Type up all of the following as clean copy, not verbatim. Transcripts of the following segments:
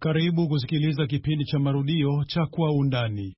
Karibu kusikiliza kipindi cha marudio cha Kwa Undani.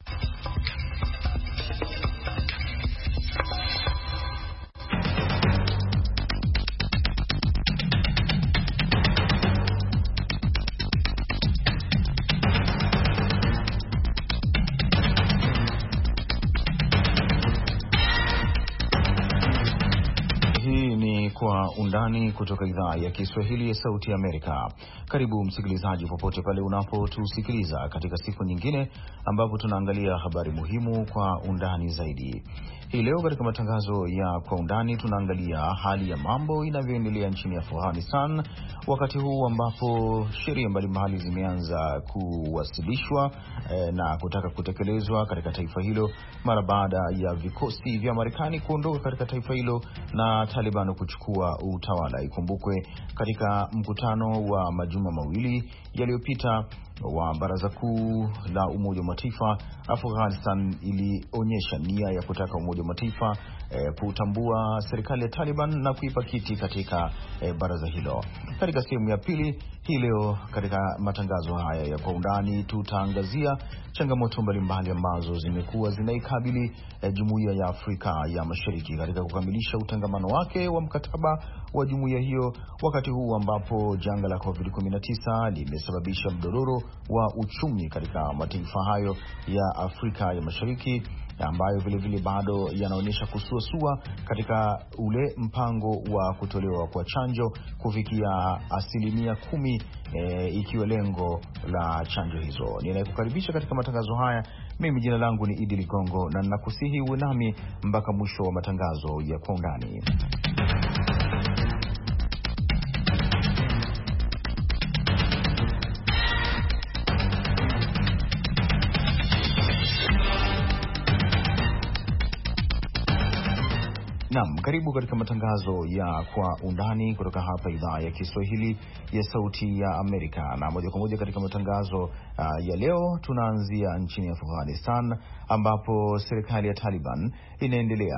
Kwa Undani kutoka idhaa ya Kiswahili ya Sauti ya Amerika. Karibu msikilizaji, popote pale unapotusikiliza katika siku nyingine ambapo tunaangalia habari muhimu kwa undani zaidi. Hii leo katika matangazo ya Kwa Undani tunaangalia hali ya mambo inavyoendelea nchini Afghanistan, wakati huu ambapo sheria mbalimbali zimeanza kuwasilishwa na kutaka kutekelezwa katika taifa hilo mara baada ya vikosi vya Marekani kuondoka katika taifa hilo na Taliban kuchukua utawala. Ikumbukwe katika mkutano wa majuma mawili yaliyopita wa Baraza Kuu la Umoja wa Mataifa, Afghanistan ilionyesha nia ya kutaka Umoja wa Mataifa kutambua serikali ya Taliban na kuipa kiti katika baraza hilo. Katika sehemu ya pili hii leo katika matangazo haya ya Kwa Undani tutaangazia changamoto mbalimbali ambazo zimekuwa zinaikabili Jumuiya ya Afrika ya Mashariki katika kukamilisha utangamano wake wa mkataba wa jumuiya hiyo, wakati huu ambapo janga la COVID-19 limesababisha mdororo wa uchumi katika mataifa hayo ya Afrika ya Mashariki, ambayo vilevile bado yanaonyesha kusuasua katika ule mpango wa kutolewa kwa chanjo kufikia 10%, ikiwa lengo la chanjo hizo. Ninayekukaribisha katika matangazo haya, mimi jina langu ni Idi Ligongo, na ninakusihi uwe nami mpaka mwisho wa matangazo ya Kwa Undani. Naam, karibu katika matangazo ya Kwa Undani kutoka hapa idhaa ya Kiswahili ya Sauti ya Amerika. Na moja kwa moja katika matangazo ya leo tunaanzia nchini Afghanistan, ambapo serikali ya Taliban inaendelea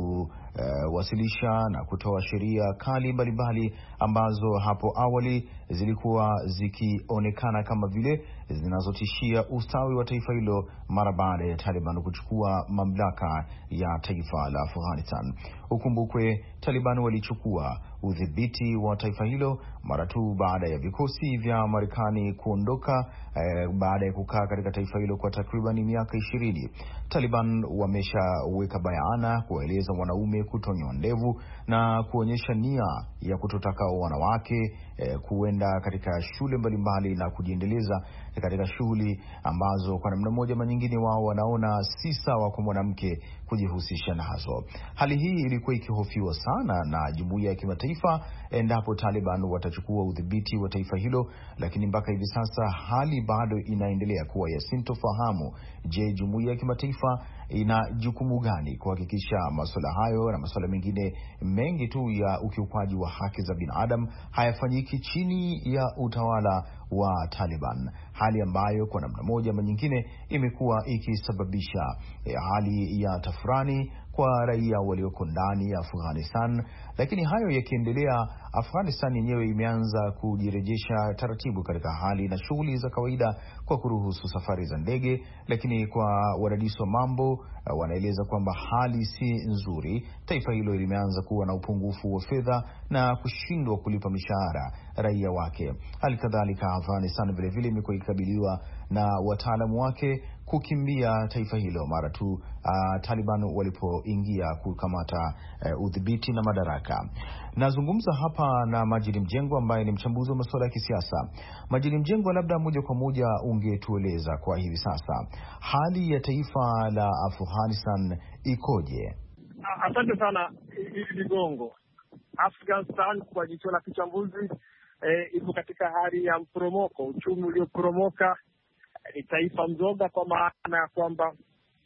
kuwasilisha na kutoa sheria kali mbalimbali ambazo hapo awali zilikuwa zikionekana kama vile zinazotishia ustawi wa taifa hilo mara baada ya Taliban kuchukua mamlaka ya taifa la Afghanistan. Ukumbukwe Taliban walichukua udhibiti wa taifa hilo mara tu baada ya vikosi vya Marekani kuondoka baada ya kukaa katika taifa hilo kwa takriban miaka 20. Taliban wameshaweka bayana kueleza wanaume kutonyoa ndevu na kuonyesha nia ya kutotaka wanawake kuenda katika shule mbalimbali na kujiendeleza katika shughuli ambazo kwa namna moja ama nyingine wao wanaona si sawa kwa mwanamke kujihusisha nazo. Hali hii ilikuwa ikihofiwa sana na jumuiya ya kimataifa endapo Taliban watachukua udhibiti wa taifa hilo, lakini mpaka hivi sasa hali bado inaendelea kuwa ya sintofahamu. Je, jumuiya ya kimataifa ina jukumu gani kuhakikisha masuala hayo na masuala mengine mengi tu ya ukiukwaji wa haki za binadamu hayafanyiki chini ya utawala wa Taliban, hali ambayo kwa namna moja ama nyingine imekuwa ikisababisha hali ya tafurani kwa raia walioko ndani ya Afghanistan. Lakini hayo yakiendelea, Afghanistan yenyewe imeanza kujirejesha taratibu katika hali na shughuli za kawaida kwa kuruhusu safari za ndege, lakini kwa wadadisi wa mambo wanaeleza kwamba hali si nzuri. Taifa hilo limeanza kuwa na upungufu wa fedha na kushindwa kulipa mishahara raia wake. Hali kadhalika Afghanistan vile vile imekuwa ikikabiliwa na wataalamu wake kukimbia taifa hilo mara tu Taliban walipoingia kukamata udhibiti na madaraka. Nazungumza hapa na Majid Mjengwa ambaye ni mchambuzi wa masuala ya kisiasa. Majid Mjengwa, labda moja kwa moja ungetueleza kwa hivi sasa hali ya taifa la Afghanistan ikoje? Asante sana Ligongo. Afghanistan kwa jicho la kichambuzi iko katika hali ya mporomoko, uchumi ulioporomoka. Ni taifa mzoga kwa maana ya kwamba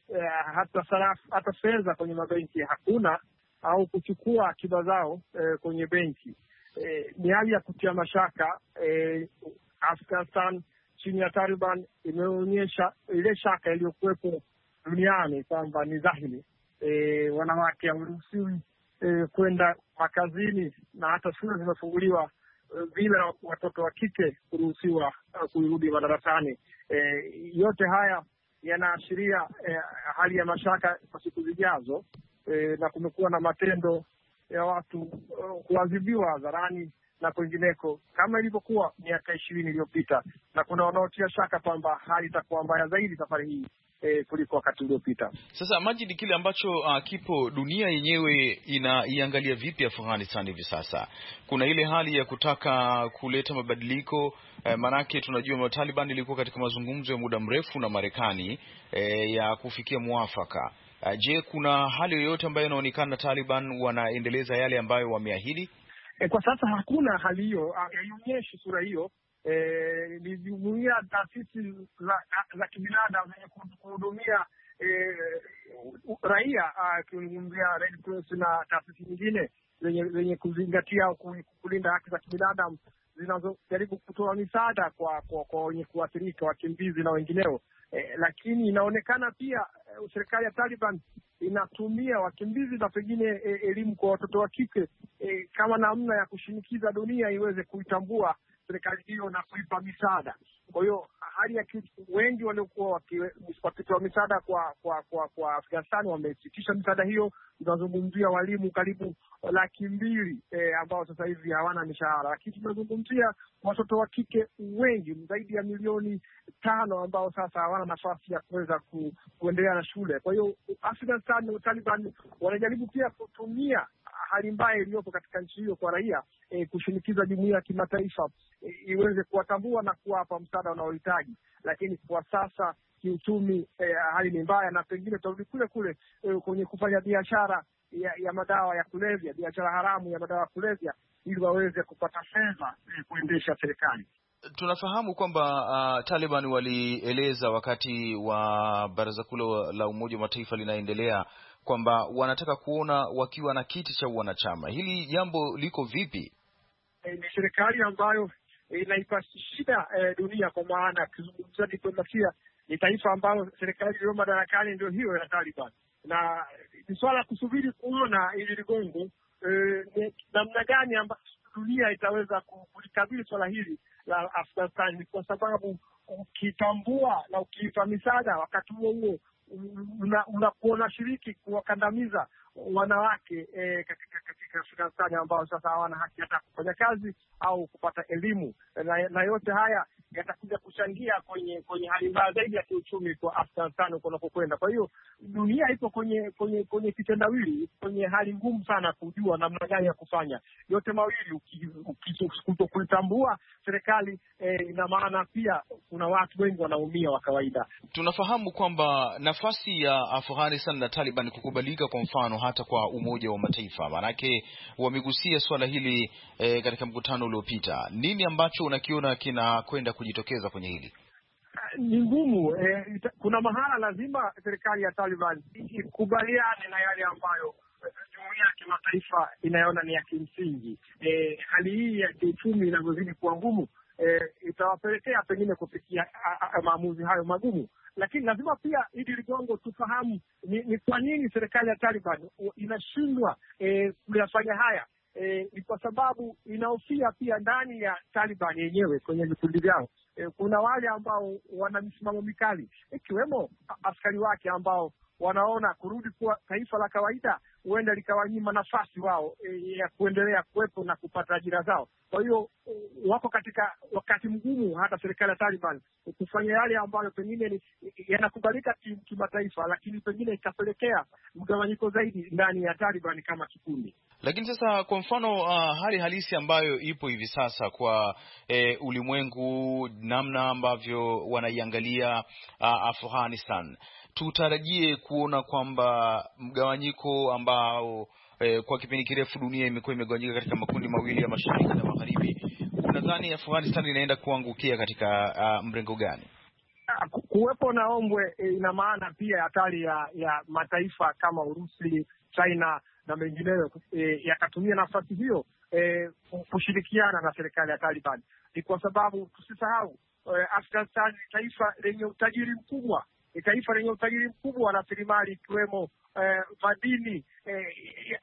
hata fedha kwenye mabenki hakuna, au kuchukua akiba zao kwenye benki. Ni hali ya kutia mashaka. Afghanistan chini ya Taliban imeonyesha ile shaka iliyokuwepo duniani kwamba ni dhahiri wanawake hawaruhusiwi kwenda makazini, na hata shule zimefunguliwa vile watoto wa kike kuruhusiwa kurudi madarasani. Yote haya yanaashiria hali ya mashaka kwa siku zijazo, na kumekuwa na matendo ya watu kuadhibiwa hadharani na kwingineko kama ilivyokuwa miaka 20 iliyopita, na kuna wanaotia shaka kwamba hali itakuwa mbaya zaidi safari hii kuliko wakati uliopita. Sasa Majid, kile ambacho kipo, dunia yenyewe inaiangalia vipi Afghanistan hivi sasa? Kuna ile hali ya kutaka kuleta mabadiliko, manake tunajua Taliban ilikuwa katika mazungumzo ya muda mrefu na Marekani ya kufikia muafaka. Je, kuna hali yoyote ambayo inaonekana Taliban wanaendeleza yale ambayo wameahidi? Kwa sasa hakuna hali hiyo, haionyeshi sura hiyo. Ni jumuiya, taasisi za kibinadamu zenye kuhudumia raia, kuzungumzia Red Cross na taasisi nyingine zenye kuzingatia au kulinda haki za kibinadamu, zinazojaribu kutoa misaada kwa wenye kuathirika, wakimbizi na wengineo. Lakini inaonekana pia serikali ya Taliban inatumia wakimbizi na pengine elimu kwa watoto wa kike kama namna ya kushinikiza dunia iweze kuitambua serikali hiyo na misaada. Kwa hiyo hali ya wengi waliokuwa wakitoa misaada kwa Afghanistan wamesitisha misaada hiyo. Tunazungumzia walimu karibu 200,000 ambao sasa hivi hawana mishahara, lakini tunazungumzia watoto wa kike wengi zaidi ya 5 ambao sasa hawana nafasi ya kuweza kuendelea na shule. Kwa hiyo Afghanistan na Taliban wanajaribu pia kutumia hali mbaya iliyopo katika nchi hiyo kwa raia kushinikiza jumuiya ya kimataifa iweze kuwatambua na kuwapa msaada wanaohitaji. Lakini kwa sasa kiuchumi hali ni mbaya, na pengine tutarudi kule kwenye kufanya biashara ya madawa ya kulevya, biashara haramu ya madawa ya kulevya, ili waweze kupata fedha kuendesha serikali. Tunafahamu kwamba Taliban walieleza wakati wa Baraza Kuu la Umoja wa Mataifa linaendelea kwamba wanataka kuona wakiwa na kiti cha wanachama. Hili jambo liko vipi? Ni serikali ambayo inaipa shida dunia, kwa maana kizungumzia diplomasia. Ni taifa ambalo serikali iliyo madarakani ndio hiyo ya Taliban, na ni swala kusubiri kuona ili ligongo namna gani ambayo dunia itaweza kulikabili swala hili la Afghanistan, kwa sababu ukitambua na ukiipa misaada, wakati huo unakuona shiriki kuwakandamiza wanawake katika Afghanistan ambao sasa hawana haki hata kufanya kazi au kupata elimu, na yote haya yatakuja kuchangia kwenye hali mbaya zaidi ya kiuchumi kwa Afghanistan kunapokwenda. Kwa hiyo dunia ipo kwenye kitendawili, kwenye hali ngumu sana kujua namna gani ya kufanya yote mawili. Kuitambua serikali ina maana pia kuna watu wengi wanaumia wa kawaida. Tunafahamu kwamba nafasi ya Afghanistan na Taliban kukubalika, kwa mfano hata kwa Umoja wa Mataifa, maanake wamegusia swala hili katika mkutano uliopita. Nini ambacho unakiona kinakwenda kujitokeza kwenye hili? Ni ngumu. Kuna mahala lazima serikali ya Taliban ikubaliane na yale ambayo jumuiya ya kimataifa inayoona ni ya kimsingi. Hali hii ya kiuchumi inavyozidi kuwa ngumu itawapelekea pengine kufikia maamuzi hayo magumu. Lakini lazima pia Idi Ligongo tufahamu ni kwa nini serikali ya Taliban inashindwa kuyafanya haya. Ni kwa sababu inahofia pia ndani ya Taliban yenyewe kwenye vikundi vyao kuna wale ambao wana misimamo mikali, ikiwemo askari wake ambao wanaona kurudi kuwa taifa la kawaida huenda likawanyima nafasi wao ya kuendelea kuwepo na kupata ajira zao. Kwa hiyo wako katika wakati mgumu, hata serikali ya Taliban kufanya yale ambayo pengine yanakubalika kimataifa, lakini pengine ikapelekea mgawanyiko zaidi ndani ya Taliban kama kikundi. Lakini sasa kwa mfano hali halisi ambayo ipo hivi sasa kwa ulimwengu, namna ambavyo wanaiangalia Afghanistan, tutarajie kuona kwamba mgawanyiko ambao kwa kipindi kirefu dunia imekuwa imegawanyika katika makundi mawili ya mashariki na magharibi, unadhani Afghanistan inaenda kuangukia katika mrengo gani? Kuwepo na ombwe ina maana pia hatari ya mataifa kama Urusi, China na mengineyo yakatumia nafasi hiyo kushirikiana na serikali ya Taliban. Ni kwa sababu tusisahau Afghanistan ni taifa lenye utajiri mkubwa, ni taifa lenye utajiri mkubwa wa rasilimali ikiwemo madini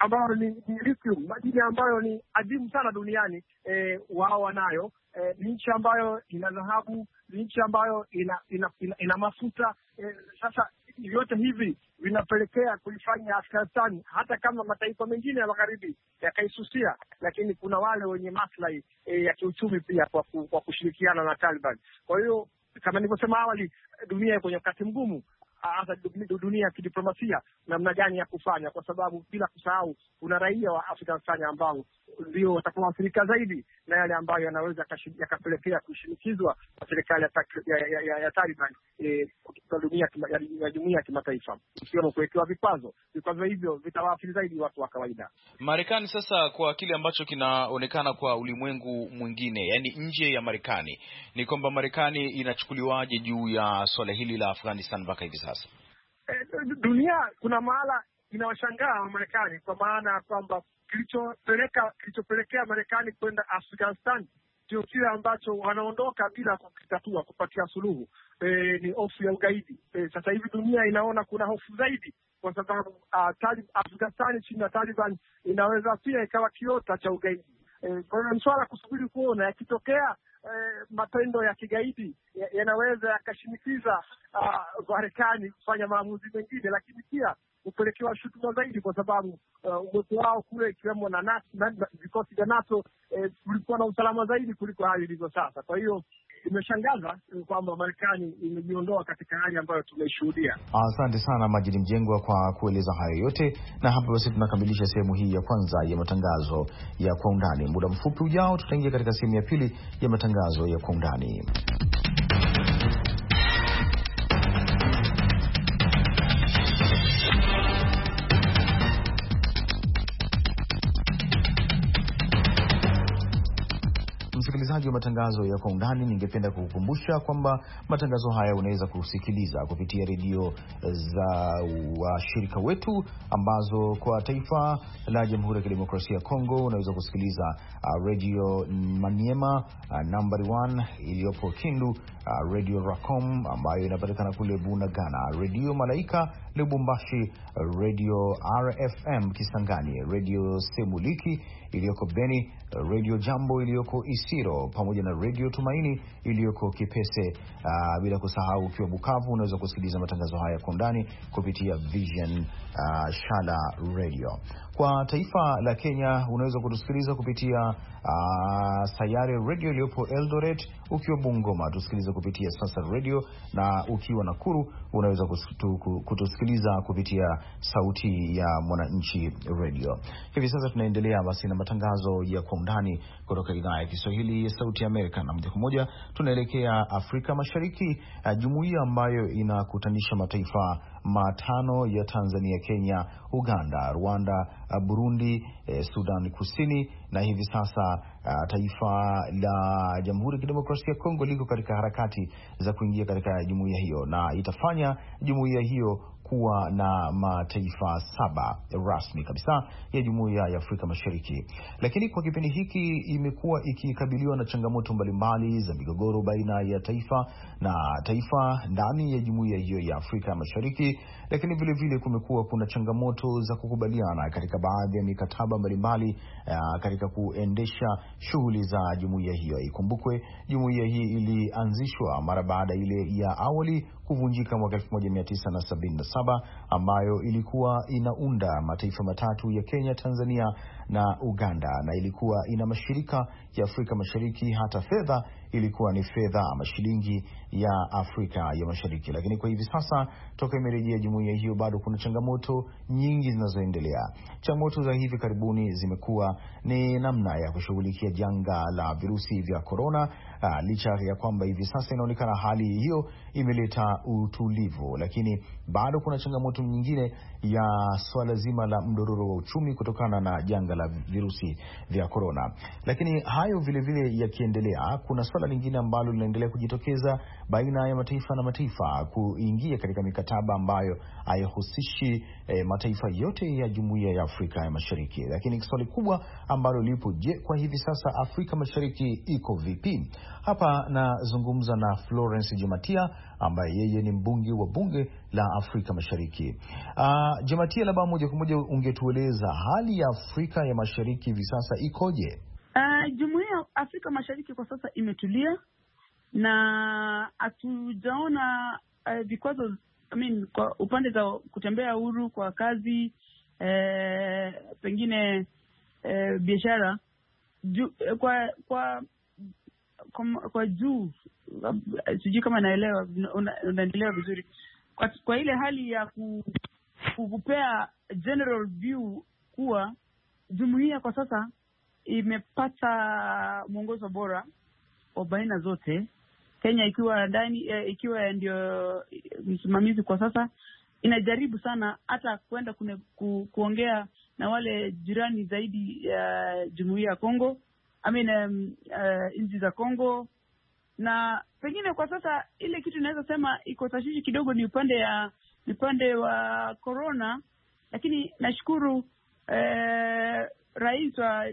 ambayo ni lithium, madini ambayo ni adimu sana duniani, wao wanayo. Ni nchi ambayo ina dhahabu, ni nchi ambayo ina mafuta. Sasa vyote hivi vinapelekea kuifanya Afghanistan, hata kama mataifa mengine ya magharibi yakaisusia, lakini kuna wale wenye maslahi ya kiuchumi pia kwa kushirikiana na Taliban. Kwa hiyo kama nilivyosema awali, dunia kwenye wakati mgumu, hasa dunia ya kidiplomasia, namna gani ya kufanya, kwa sababu bila kusahau kuna raia wa Afghanistan ambao ndio watakaoathirika zaidi na yale ambayo yanaweza yakapelekea kushinikizwa kwa serikali ya Taliban kwa dunia ya kimataifa, ikiwemo kuwekewa vikwazo. Vikwazo hivyo vitawaathiri zaidi watu wa kawaida. Marekani sasa, kwa kile ambacho kinaonekana kwa ulimwengu mwingine, yani nje ya Marekani, ni kwamba Marekani inachukuliwaje juu ya swala hili la Afghanistan mpaka hivi sasa? Dunia kuna mahala inawashangaa Marekani, kwa maana ya kwamba kilichopelekea Marekani kwenda Afghanistan ndio kile ambacho wanaondoka bila kukitatua, kupatia suluhu. Ni hofu ya ugaidi. Sasa hivi dunia inaona kuna hofu zaidi, kwa sababu Afghanistan chini ya Taliban inaweza pia ikawa kiota cha ugaidi. Kwa hiyo ni swala kusubiri kuona, yakitokea matendo ya kigaidi yanaweza yakashinikiza Marekani kufanya maamuzi mengine, lakini pia kupelekewa shutuma zaidi, kwa sababu uwepo wao kule, ikiwemo na vikosi vya NATO, kulikuwa na usalama zaidi kuliko hali ilivyo sasa. Kwa hiyo imeshangaza kwamba Marekani imejiondoa katika hali ambayo tumeishuhudia. Asante sana Majid Mjengwa kwa kueleza hayo yote, na hapa basi tunakamilisha sehemu hii ya kwanza ya matangazo ya Kwa Undani. Muda mfupi ujao tutaingia katika sehemu ya pili ya matangazo ya Kwa Undani. Msikilizaji wa matangazo ya Kwa Undani, ningependa kukukumbusha kwamba matangazo haya unaweza kusikiliza kupitia redio za washirika wetu ambazo kwa taifa la Jamhuri ya Kidemokrasia ya Kongo unaweza kusikiliza Radio Maniema nambari 1 iliyopo Kindu, Radio Racom ambayo inapatikana kule Bunagana, Radio Malaika Lubumbashi, Radio RFM Kisangani, Radio Semuliki iliyoko Beni, Radio Jambo iliyoko Isiro, pamoja na Radio Tumaini iliyoko Kipese. Bila kusahau ukiwa Bukavu unaweza kusikiliza matangazo haya Kwa Undani kupitia Vision Shala Radio. Kwa taifa la Kenya unaweza kutusikiliza kupitia Sayare Radio iliyopo Eldoret. Ukiwa Bungoma tusikiliza kupitia Sasa Radio, na ukiwa Nakuru unaweza kutusikiliza kupitia Sauti ya Mwananchi Radio. Hivi sasa tunaendelea basi na matangazo ya Kwa Undani kutoka idhaa ya Kiswahili ya Sauti ya Amerika, na moja kwa moja tunaelekea Afrika Mashariki, jumuiya ambayo inakutanisha mataifa matano ya Tanzania, Kenya, Uganda, Rwanda, Burundi, Sudan Kusini, na hivi sasa taifa la Jamhuri ya Kidemokrasia ya Kongo liko katika harakati za kuingia katika jumuiya hiyo, na itafanya jumuiya hiyo kuwa na mataifa 7 rasmi kabisa ya Jumuiya ya Afrika Mashariki. Lakini kwa kipindi hiki imekuwa ikikabiliwa na changamoto mbalimbali za migogoro baina ya taifa na taifa ndani ya jumuiya hiyo ya Afrika Mashariki, lakini vile vile kumekuwa kuna changamoto za kukubaliana katika baadhi ya mikataba mbalimbali katika kuendesha shughuli za jumuiya hiyo. Ikumbukwe jumuiya hii ilianzishwa mara baada ile ya awali kuvunjika mwaka 1977 ambayo ilikuwa inaunda mataifa matatu ya Kenya, Tanzania na Uganda, na ilikuwa ina mashirika ya Afrika Mashariki. Hata fedha ilikuwa ni fedha ama shilingi ya Afrika ya Mashariki. Lakini kwa hivi sasa toka imerejea jumuiya hiyo bado kuna changamoto nyingi zinazoendelea. Changamoto za hivi karibuni zimekuwa ni namna ya kushughulikia janga la virusi vya corona, licha ya kwamba hivi sasa inaonekana hali hiyo imeleta utulivu, lakini bado kuna changamoto nyingine ya swala zima la mdororo wa uchumi kutokana na janga la virusi vya corona. Lakini hayo vile vile yakiendelea, kuna swala suala lingine ambalo linaendelea kujitokeza baina ya mataifa na mataifa kuingia katika mikataba ambayo haihusishi mataifa yote ya Jumuiya ya Afrika ya Mashariki. Lakini swali kubwa ambalo lipo, je, kwa hivi sasa Afrika Mashariki iko vipi? Hapa nazungumza na Florence Jematia ambaye yeye ni mbunge wa bunge la Afrika Mashariki. Jematia, labda moja kwa moja ungetueleza hali ya Afrika ya Mashariki hivi sasa ikoje? Jumuiya ya Afrika Mashariki kwa sasa imetulia na hatujaona vikwazo, kwa upande za kutembea huru kwa kazi, pengine biashara kwa juu, sijui kama naelewa unaendelea vizuri kwa ile hali ya kukupea general view kuwa jumuiya kwa sasa imepata mwongozo bora wa baina zote. Kenya ikiwa ndani, ikiwa ndio msimamizi kwa sasa, inajaribu sana hata kwenda kuongea na wale jirani zaidi ya jumuiya ya Kongo, nchi za Kongo. Na pengine kwa sasa ile kitu inaweza sema iko tashwishi kidogo ni upande wa corona, lakini nashukuru rais wa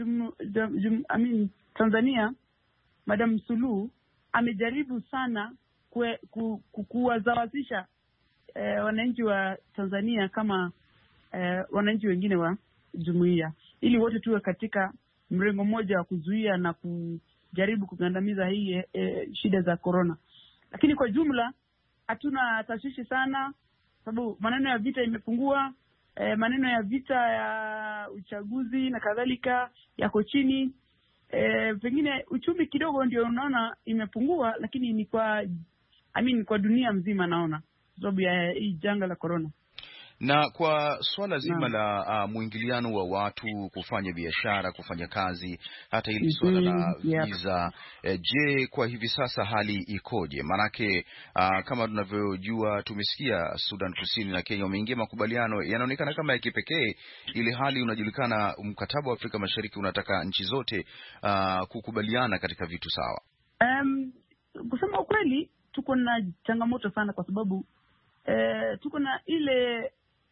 Tanzania Madam Suluhu amejaribu sana kuwazawazisha wananchi wa Tanzania kama wananchi wengine wa jumuiya, ili wote tuwe katika mrengo mmoja wa kuzuia na kujaribu kugandamiza hii shida za corona. Lakini kwa jumla hatuna tashwishi sana, sababu maneno ya vita imepungua, maneno ya vita ya uchaguzi na kadhalika yako chini. Pengine uchumi kidogo ndio unaona imepungua, lakini ni kwa dunia mzima naona sababu ya hii janga la corona. Na kwa swala zima la mwingiliano wa watu kufanya biashara, kufanya kazi, hata hili swala la visa, je, kwa hivi sasa hali ikoje? Manake kama tunavyojua, tumesikia Sudan Kusini na Kenya wameingia makubaliano yanaonekana kama ya kipekee, ile hali unajulikana mkataba wa Afrika Mashariki unataka nchi zote kukubaliana katika vitu sawa. Kusema ukweli, tuko na changamoto sana kwa sababu tuko na ile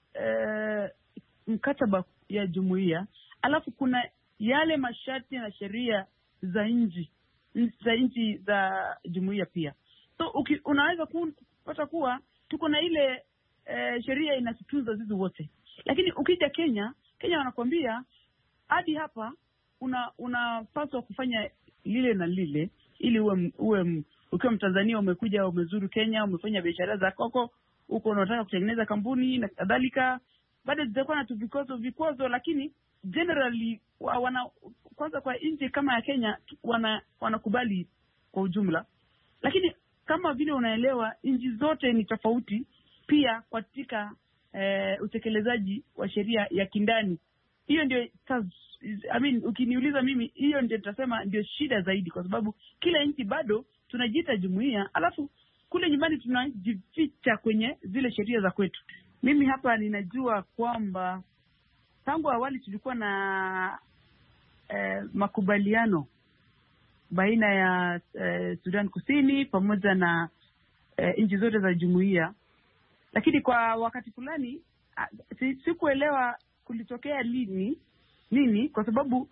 mkataba ya jumuiya, alafu kuna yale masharti na sheria za nchi za jumuiya pia. So unaweza kupata kuwa tuko na ile sheria inatutunza sisi wote, lakini ukija Kenya wanakuambia hadi hapa unapaswa kufanya lile na lile, ili uwe ukiwa Mtanzania umekuja umezuru Kenya, umefanya biashara za koko huko, unataka kutengeneza kampuni na kadhalika, bado zitakuwa na vikwazo, lakini generally kwanza kwa nchi kama ya Kenya wanakubali kwa ujumla. Lakini kama vile unaelewa, nchi zote ni tofauti pia katika utekelezaji wa sheria ya kindani. Hiyo ndio ukiniuliza mimi, hiyo ndio nitasema ndio shida zaidi, kwa sababu kila nchi bado tunajiita jumuiya, alafu kule nyumbani tunajificha kwenye zile sheria za kwetu. Mimi hapa ninajua kwamba tangu awali tulikuwa na makubaliano baina ya Sudan Kusini pamoja na nchi zote za jumuiya, lakini kwa wakati fulani sikuelewa kulitokea nini, kwa sababu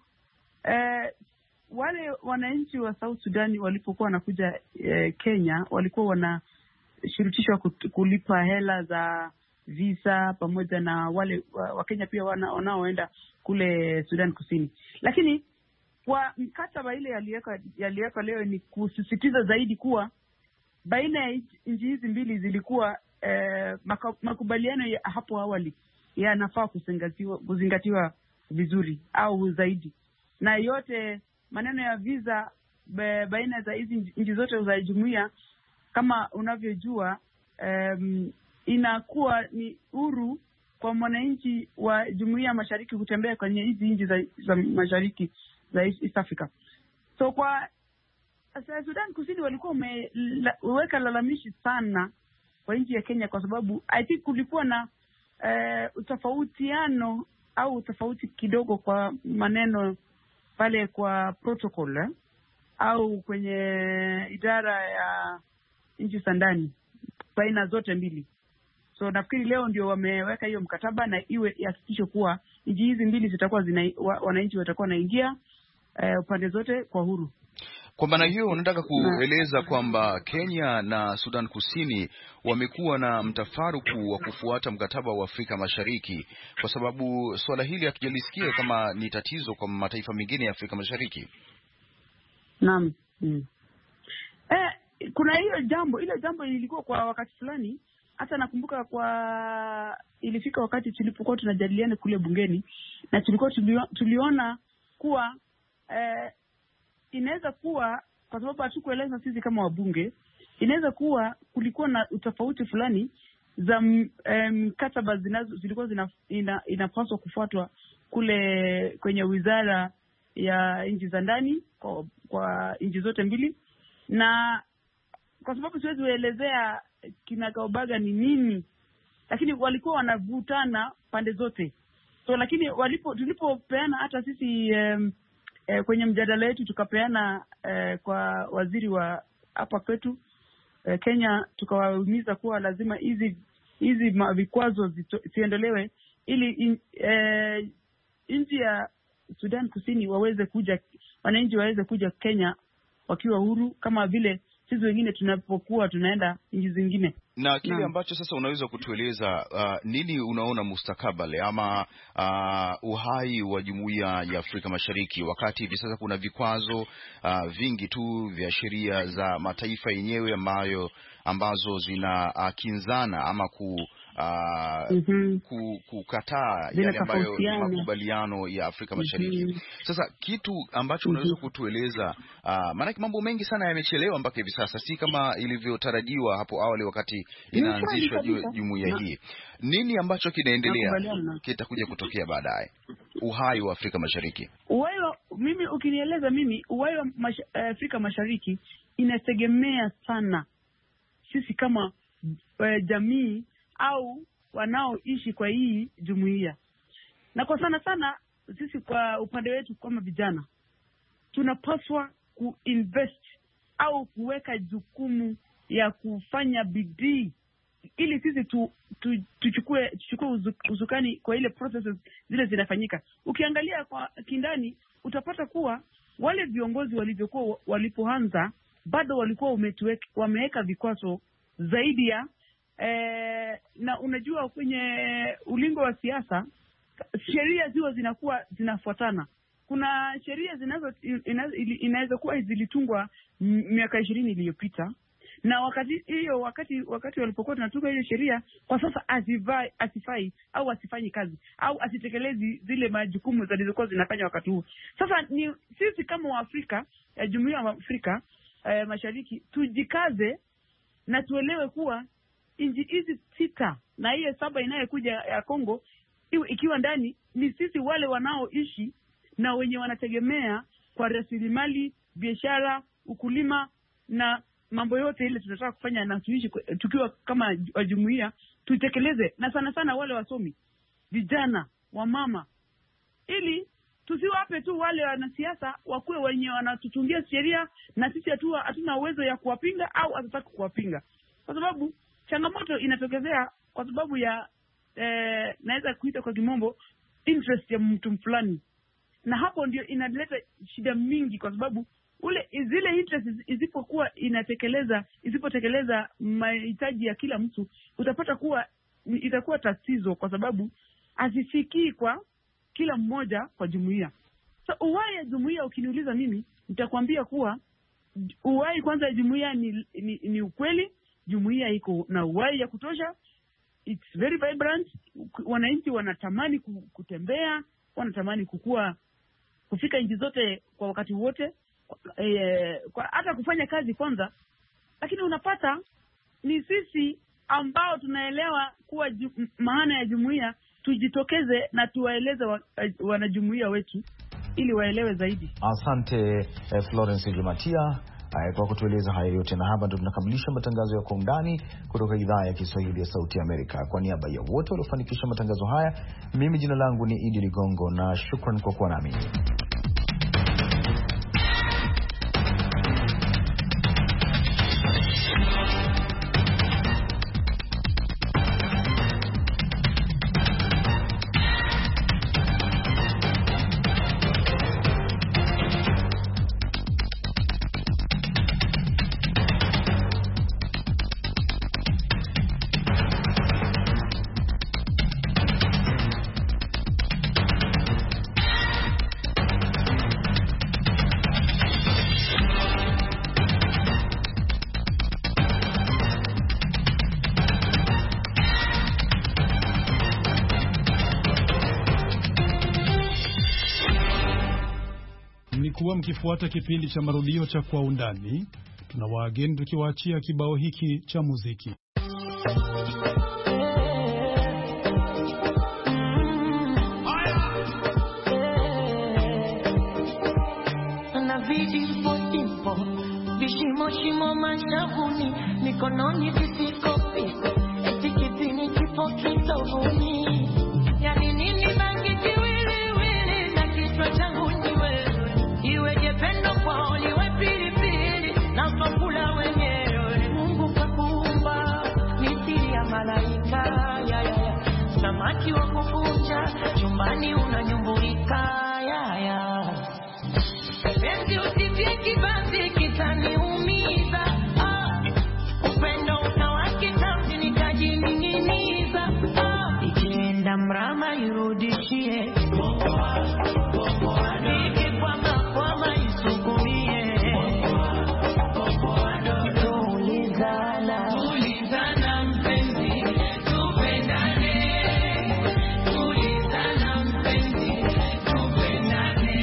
wale wananchi wa South Sudan walipokuwa wanakuja Kenya walikuwa wanashurutishwa kulipa hela za visa pamoja na wale wa Kenya pia wanaoenda kule Sudan Kusini. Lakini kwa mkataba ile yaliweka leo ni kusisitiza zaidi kuwa baina ya nchi hizi mbili zilikuwa makubaliano ya hapo awali yanafaa kuzingatiwa vizuri au zaidi, na yote maneno ya visa baina za hizi nchi zote za jumuiya, kama unavyojua, inakuwa ni huru kwa mwananchi wa jumuiya ya mashariki kutembea kwenye hizi nchi za mashariki za East Africa. So kwa Sudan Kusini walikuwa wameweka lalamishi sana kwa nchi ya Kenya, kwa sababu I think kulikuwa na utofautiano au tofauti kidogo kwa maneno pale kwa protocol au kwenye idara ya nchi za ndani baina zote mbili. So nafikiri leo ndio wameweka hiyo mkataba, na iwe hakikisho kuwa nchi hizi mbili zitakuwa wananchi watakuwa wanaingia upande zote kwa huru. Kwa maana hiyo unataka kueleza kwamba Kenya na Sudan Kusini wamekuwa na mtafaruku wa kufuata mkataba wa Afrika Mashariki, kwa sababu swala hili hatujalisikia kama ni tatizo kwa mataifa mengine ya Afrika Mashariki. Naam. Kuna ile jambo lilikuwa kwa wakati fulani, hata nakumbuka ilifika wakati tulipokuwa tunajadiliana kule bungeni, na tuliona kuwa inaweza kuwa, kwa sababu hatukueleza sisi kama wabunge, inaweza kuwa kulikuwa na utofauti fulani za mkataba zilikuwa inapaswa kufuatwa kule kwenye wizara ya nchi za ndani kwa nchi zote mbili, na kwa sababu siwezi kuelezea kinagaubaga ni nini, lakini walikuwa wanavutana pande zote. So lakini tulipopeana hata sisi kwenye mjadala wetu tukapeana kwa waziri wa hapa kwetu Kenya, tukawahimiza kuwa lazima hizi vikwazo ziondolewe ili nchi ya Sudan Kusini wananchi waweze kuja Kenya wakiwa huru kama vile sisi wengine tunapokuwa tunaenda nchi zingine. Na kile ambacho sasa unaweza kutueleza nini unaona mustakabali ama uhai wa Jumuiya ya Afrika Mashariki, wakati hivi sasa kuna vikwazo vingi tu vya sheria za mataifa yenyewe ambazo zinakinzana ama kukataa yale ambayo ni makubaliano ya Afrika Mashariki. Sasa kitu ambacho unaweza kutueleza, maana mambo mengi sana yamechelewa mpaka hivi sasa, si kama ilivyotarajiwa hapo awali wakati inaanzishwa jumuiya hii. Nini ambacho kinaendelea kitakuja kutokea baadaye? Uhai wa Afrika Mashariki. Ukinieleza mimi, uhai wa Afrika Mashariki inategemea sana sisi kama jamii au wanaoishi kwa hii jumuiya. Na kwa sana sisi kwa upande wetu kama vijana tunapaswa kuinvest au kuweka jukumu ya kufanya bidii ili sisi tuchukue usukani kwa ile processes zile zinafanyika. Ukiangalia kwa kindani utapata kuwa wale viongozi walipoanza bado walikuwa wameweka vikwazo zaidi ya na unajua kwenye ulingo wa siasa sheria zinafuatana. Kuna sheria inaweza kuwa zilitungwa miaka 20 iliyopita, na wakati walipokuwa tunatunga hiyo sheria, kwa sasa asifai au asifanyi kazi au asitekelezi zile majukumu zilizokuwa zinafanya wakati huo. Sasa ni sisi kama Waafrika, Jumuiya ya Afrika Mashariki, tujikaze na tuelewe kuwa nchi hizi 6 na hiyo 7 inayokuja ya Kongo ikiwa ndani, ni sisi wale wanaoishi na wenye wanategemea kwa rasilimali, biashara, ukulima na mambo yote ile tunataka kufanya, na tuishi tukiwa kama jumuiya tuitekeleze, na sana wale wasomi, vijana, wamama, ili tusiwape tu wale wanasiasa wakuwe wenye wanatutungia sheria na sisi hatuna uwezo ya kuwapinga au hatataka kuwapinga, kwa sababu changamoto inatokezea kwa sababu ya naweza kuita kwa kimombo interest ya mtu fulani, na hapo ndio inaleta shida mingi, kwa sababu zile interest isipotekeleza mahitaji ya kila mtu, utapata kuwa itakuwa tatizo, kwa sababu hazifikii kwa kila mmoja kwa jumuiya. So uhai ya jumuiya, ukiniuliza mimi, nitakwambia kuwa uhai kwanza ya jumuiya ni ukweli. Jumuiya iko na uhai ya kutosha, it's very vibrant. Wananchi wanatamani kutembea, wanatamani kufika nchi zote kwa wakati wote, hata kufanya kazi kwanza. Lakini unapata ni sisi ambao tunaelewa kuwa maana ya jumuiya, tujitokeze na tuwaeleze wanajumuiya wetu ili waelewe zaidi. Asante Florence Jumatia kwa kutueleza haya yote, na hapa ndo tunakamilisha matangazo ya Kwa Undani kutoka idhaa ya Kiswahili ya Sauti ya Amerika. Kwa niaba ya wote waliofanikisha matangazo haya, mimi jina langu ni Idi Ligongo, na shukran kwa kuwa nami. mlikuwa mkifuata kipindi cha marudio cha Kwa Undani. Tunawaageni tukiwaachia kibao hiki cha muziki. Shimo mashavuni, mikononi visikopi, eti kipini kipo kitovuni. Yani nini bangi kiwiliwili, na kichwa changu ni wewe. Iweje pendo kwao liwe pilipili, na fakula wenyewe. Mungu kakuumba, mithili ya malaika, ya ya ya. Samaki wa kukunja, chumbani unanyumbulika, ya ya. Penzi usifie kibanzi kitaniumiza, upendo utawakitazi nikajining'iniza, ikienda mrama irudishie, ikikwama isukumie, tulizana mpenzi, tupendane, tulizana mpenzi, tupendane.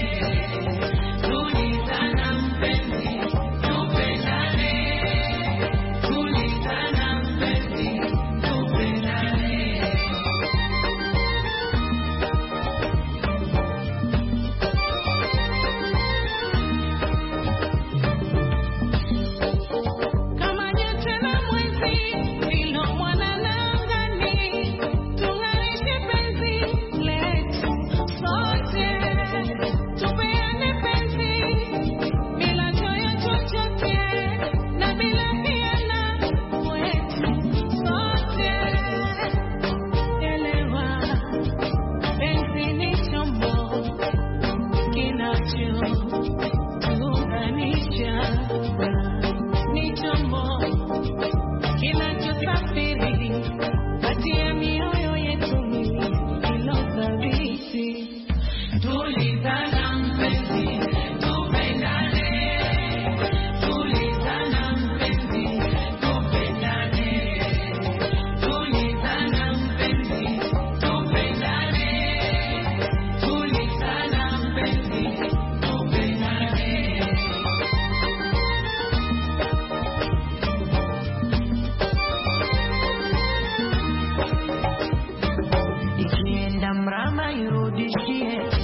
Ikienda mrama irudishie.